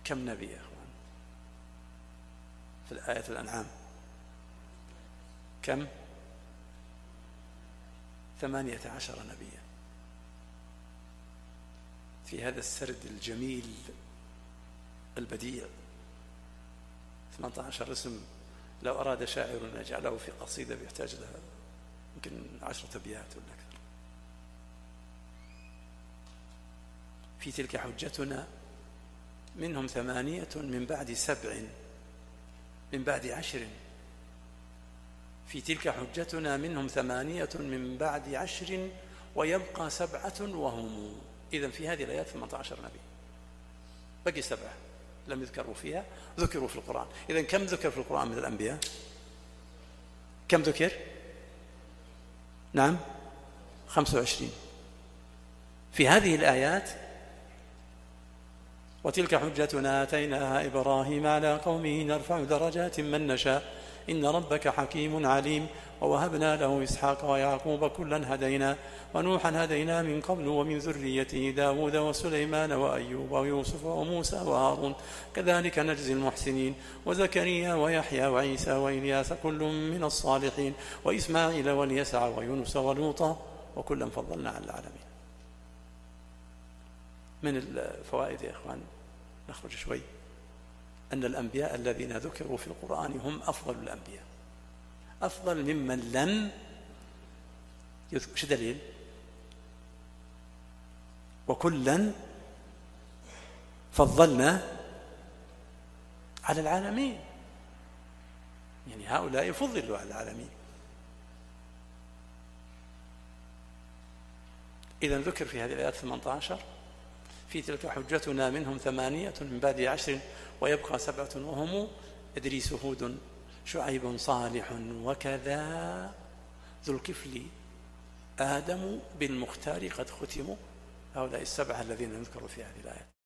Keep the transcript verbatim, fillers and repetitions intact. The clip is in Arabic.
كم نبي يا أخوان في الآية الأنعام؟ كم؟ ثمانية عشر نبيا في هذا السرد الجميل البديع. ثمانية عشر اسم لو أراد شاعر أن يجعله في قصيدة بيحتاج لها يمكن عشرة أبيات ولا أكثر. في تلك حجتنا منهم ثمانية من بعد سبع من بعد عشر. في تلك حجتنا منهم ثمانية من بعد عشر ويبقى سبعة وهم. إذن في هذه الآيات ثمانية عشر نبي، بقي سبعة لم يذكروا فيها، ذكروا في القرآن. إذن كم ذكر في القرآن من الأنبياء؟ كم ذكر؟ نعم خمسة وعشرين. في هذه الآيات وتلك حجتنا آتيناها إبراهيم على قومه نرفع درجات من نشاء إن ربك حكيم عليم ووهبنا له إسحاق ويعقوب كلا هدينا ونوحا هدينا من قبل ومن ذريته داود وسليمان وأيوب ويوسف وموسى وهارون كذلك نجزي المحسنين وزكريا ويحيى وعيسى وإلياس كل من الصالحين وإسماعيل واليسع ويونس ولوطا وكلا فضلنا على العالمين. من الفوائد يا إخوان نخرج شوي أن الأنبياء الذين ذكروا في القرآن هم أفضل الأنبياء، أفضل ممن لم يذكر. شو دليل؟ وكلا فضلنا على العالمين، يعني هؤلاء فضلوا على العالمين. إذن ذكر في هذه الآيات ثمانية عشر. في تلك حجتنا منهم ثمانية من بعد عشر ويبقى سبعة وهم إدريس هود شعيب صالح وكذا ذو الكفل آدم بالمختار قد ختموا. هؤلاء السبعة الذين نذكر في هذه الآية.